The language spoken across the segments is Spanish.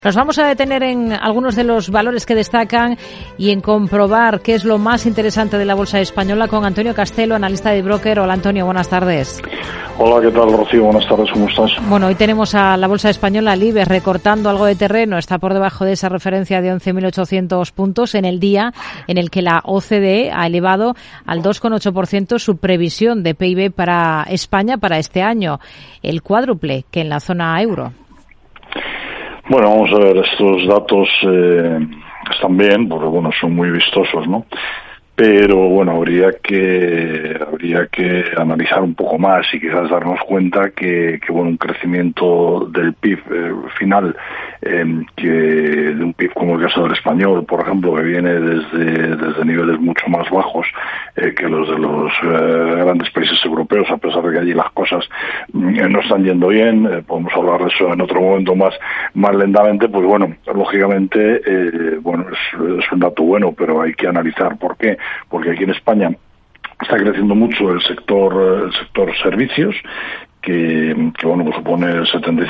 Nos vamos a detener en algunos de los valores que destacan y en comprobar qué es lo más interesante de la bolsa española con Antonio Castelo, analista de Broker. Hola Antonio, buenas tardes. Hola, ¿qué tal, Rocío? Buenas tardes, ¿cómo estás? Bueno, hoy tenemos a la bolsa española, el IBEX, recortando algo de terreno. Está por debajo de esa referencia de 11.800 puntos en el día en el que la OCDE ha elevado al 2,8% su previsión de PIB para España para este año, el cuádruple que en la zona euro. Bueno, vamos a ver, estos datos están bien, porque bueno, son muy vistosos, ¿no? Pero bueno, habría que analizar un poco más y quizás darnos cuenta que bueno, un crecimiento del PIB final, que de un PIB como el caso del español, por ejemplo, que viene desde niveles mucho más bajos que los de los grandes países europeos, a pesar de que allí las cosas no están yendo bien, podemos hablar de eso en otro momento más lentamente, pues bueno, lógicamente, bueno, es un dato bueno, pero hay que analizar por qué. Porque aquí en España está creciendo mucho el sector servicios, que bueno, pues supone el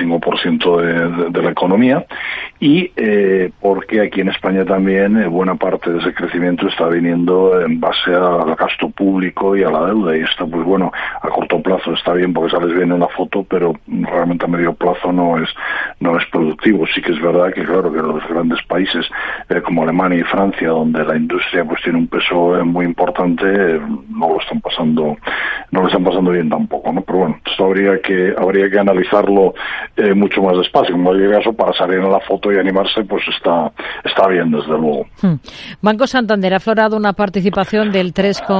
75% de la economía, y porque aquí en España también buena parte de ese crecimiento está viniendo en base al gasto público y a la deuda, y esto pues bueno, a corto plazo está bien porque sales bien en la foto, pero realmente a medio plazo no es productivo. Sí que es verdad que claro, que los grandes países como Alemania y Francia, donde la industria pues tiene un peso muy importante, no lo están pasando bien tampoco, ¿no? Pero bueno, esto habría que analizarlo mucho más despacio. En cualquier caso, para salir en la foto y animarse, pues está bien, desde luego. Banco Santander ha aflorado una participación del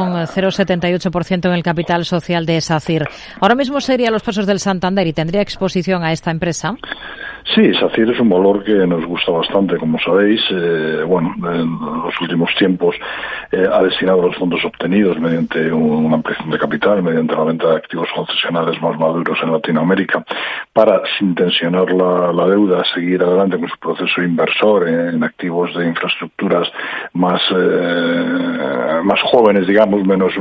3,078% en el capital social de SACIR. Ahora mismo sería los pasos del Santander y tendría exposición a esta empresa. Sí, SACIR es un valor que nos gusta bastante, como sabéis. Bueno, en los últimos tiempos ha destinado los fondos obtenidos mediante una ampliación de capital, mediante la venta de activos concesionales más maduros en Latinoamérica, para, sin tensionar la deuda, seguir adelante con su proceso inversor en activos de infraestructuras más jóvenes, digamos, menos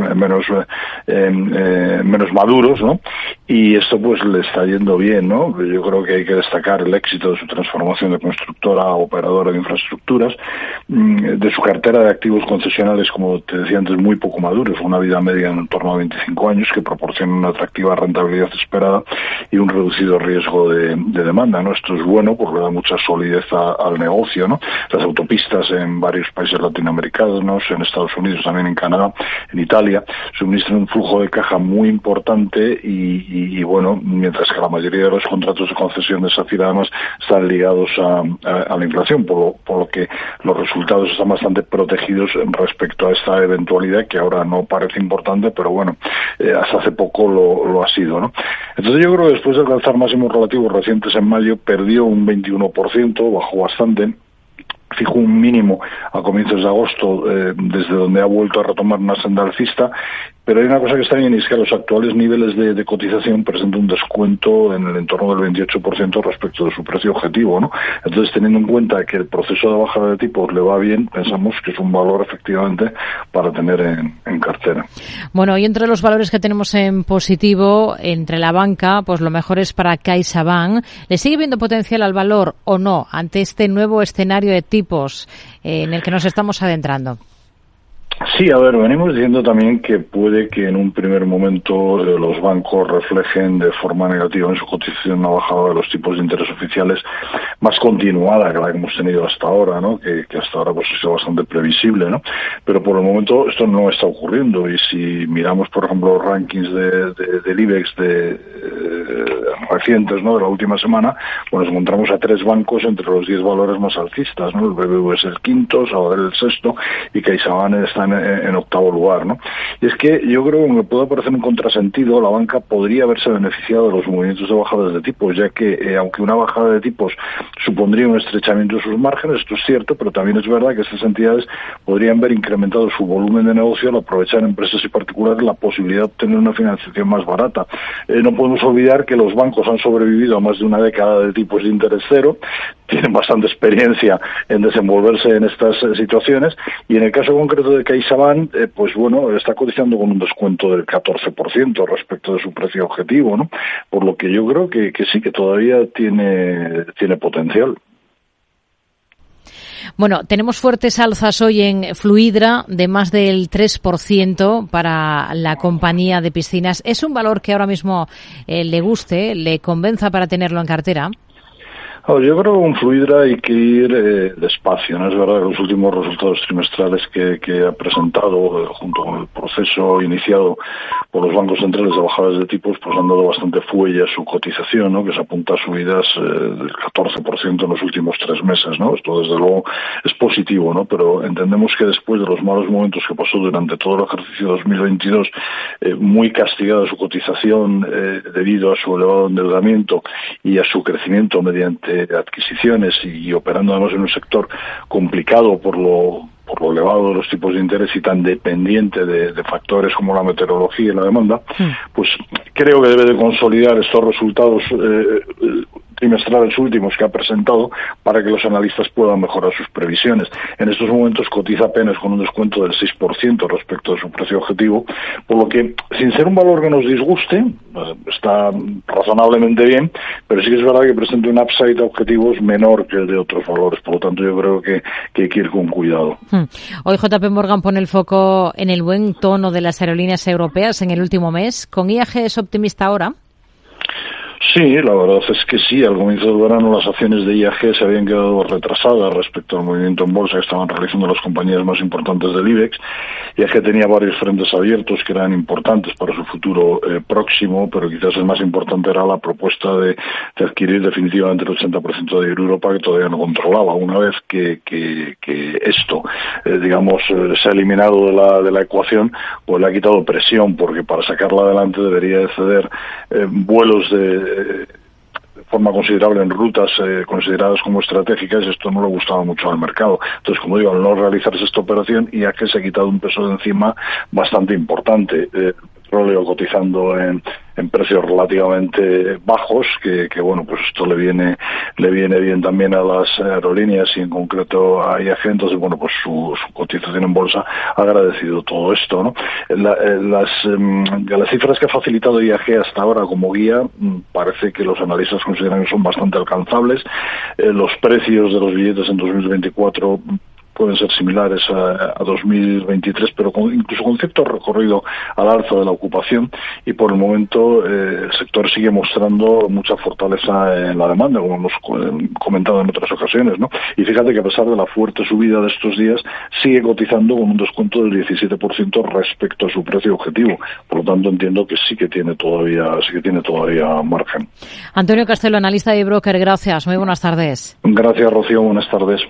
maduros, ¿no? Y esto pues le está yendo bien, ¿no? Yo creo que hay que destacar el éxito de su transformación de constructora a operadora de infraestructuras, de su cartera de activos concesionales, como te decía antes, muy poco maduros, una vida media en torno a 25 años, que proporciona una atractiva rentabilidad esperada y un reducido riesgo de demanda, ¿no? Esto es bueno porque da mucha solidez al negocio, ¿no? Las autopistas en varios países latinoamericanos, en Estados Unidos, también en Canadá, en Italia, suministran un flujo de caja muy importante y bueno, mientras que la mayoría de los contratos de concesión de SACIR además están ligados a la inflación, por lo que los resultados están bastante protegidos respecto a esta eventualidad, que ahora no parece importante, pero bueno, hasta hace poco lo ha sido, ¿no? Entonces yo creo que después de alcanzar máximos relativos recientes en mayo, perdió un 21%, bajó bastante, fijó un mínimo a comienzos de agosto, desde donde ha vuelto a retomar una senda alcista. Pero hay una cosa que está bien, y es que a los actuales niveles de cotización presenta un descuento en el entorno del 28% respecto de su precio objetivo, ¿no? Entonces, teniendo en cuenta que el proceso de bajada de tipos le va bien, pensamos que es un valor efectivamente para tener en cartera. Bueno, y entre los valores que tenemos en positivo, entre la banca, pues lo mejor es para CaixaBank. ¿Le sigue viendo potencial al valor o no ante este nuevo escenario de tipos en el que nos estamos adentrando? Sí, a ver, venimos diciendo también que puede que en un primer momento los bancos reflejen de forma negativa en su cotización una bajada de los tipos de interés oficiales más continuada que la que hemos tenido hasta ahora, ¿no? Que hasta ahora pues ha sido bastante previsible, ¿no? Pero por el momento esto no está ocurriendo, y si miramos, por ejemplo, los rankings del IBEX recientes, ¿no?, de la última semana, pues nos encontramos a 3 bancos entre los 10 valores más alcistas, ¿no? El BBV es el quinto, Sabadell el sexto y CaixaBank está en octavo lugar, ¿no? Y es que yo creo que me puede parecer un contrasentido, la banca podría haberse beneficiado de los movimientos de bajadas de tipos, ya que aunque una bajada de tipos supondría un estrechamiento de sus márgenes, esto es cierto, pero también es verdad que estas entidades podrían ver incrementado su volumen de negocio al aprovechar empresas y particulares la posibilidad de obtener una financiación más barata. No podemos olvidar que los bancos han sobrevivido a más de una década de tipos de interés cero, tienen bastante experiencia en desenvolverse en estas situaciones, y en el caso concreto de CaixaBank, pues bueno, está cotizando con un descuento del 14% respecto de su precio objetivo, ¿no? Por lo que yo creo que sí, que todavía tiene potencial. Bueno, tenemos fuertes alzas hoy en Fluidra de más del 3% para la compañía de piscinas. ¿Es un valor que ahora mismo le guste, le convenza para tenerlo en cartera? Yo creo que con Fluidra hay que ir despacio, ¿no? Es verdad que los últimos resultados trimestrales que ha presentado, junto con el proceso iniciado por los bancos centrales de bajadas de tipos, pues han dado bastante fuelle a su cotización, ¿no? Que se apunta a subidas del 14% en los últimos 3 meses, ¿no? Esto desde luego es positivo, ¿no? Pero entendemos que después de los malos momentos que pasó durante todo el ejercicio 2022, muy castigada su cotización debido a su elevado endeudamiento y a su crecimiento mediante adquisiciones y operando además en un sector complicado por lo elevado de los tipos de interés y tan dependiente de factores como la meteorología y la demanda, pues creo que debe de consolidar estos resultados trimestrales últimos que ha presentado para que los analistas puedan mejorar sus previsiones. En estos momentos cotiza apenas con un descuento del 6% respecto de su precio objetivo, por lo que, sin ser un valor que nos disguste, está razonablemente bien, pero sí que es verdad que presenta un upside a objetivos menor que el de otros valores, por lo tanto yo creo que hay que ir con cuidado. Hoy JP Morgan pone el foco en el buen tono de las aerolíneas europeas en el último mes. ¿Con IAG es optimista ahora? Sí, la verdad es que sí. Al comienzo del verano las acciones de IAG se habían quedado retrasadas respecto al movimiento en bolsa que estaban realizando las compañías más importantes del IBEX. IAG tenía varios frentes abiertos que eran importantes para su futuro próximo, pero quizás el más importante era la propuesta de adquirir definitivamente el 80% de Europa, que todavía no controlaba. Una vez que esto, se ha eliminado de la ecuación, pues le ha quitado presión, porque para sacarla adelante debería de ceder vuelos de forma considerable en rutas consideradas como estratégicas, y esto no le gustaba mucho al mercado. Entonces, como digo, al no realizarse esta operación, IAG se ha quitado un peso de encima bastante importante. Petróleo cotizando en precios relativamente bajos, que bueno, pues esto le viene bien también a las aerolíneas y en concreto a IAG. Entonces, bueno, pues su cotización en bolsa ha agradecido todo esto, ¿no? Las cifras que ha facilitado IAG hasta ahora como guía, parece que los analistas consideran que son bastante alcanzables. Los precios de los billetes en 2024 pueden ser similares a 2023, pero incluso con cierto recorrido al alza de la ocupación, y por el momento el sector sigue mostrando mucha fortaleza en la demanda, como hemos comentado en otras ocasiones, ¿no? Y fíjate que a pesar de la fuerte subida de estos días, sigue cotizando con un descuento del 17% respecto a su precio objetivo. Por lo tanto, entiendo que sí que tiene todavía margen. Antonio Castelo, analista y broker, gracias. Muy buenas tardes. Gracias, Rocío. Buenas tardes.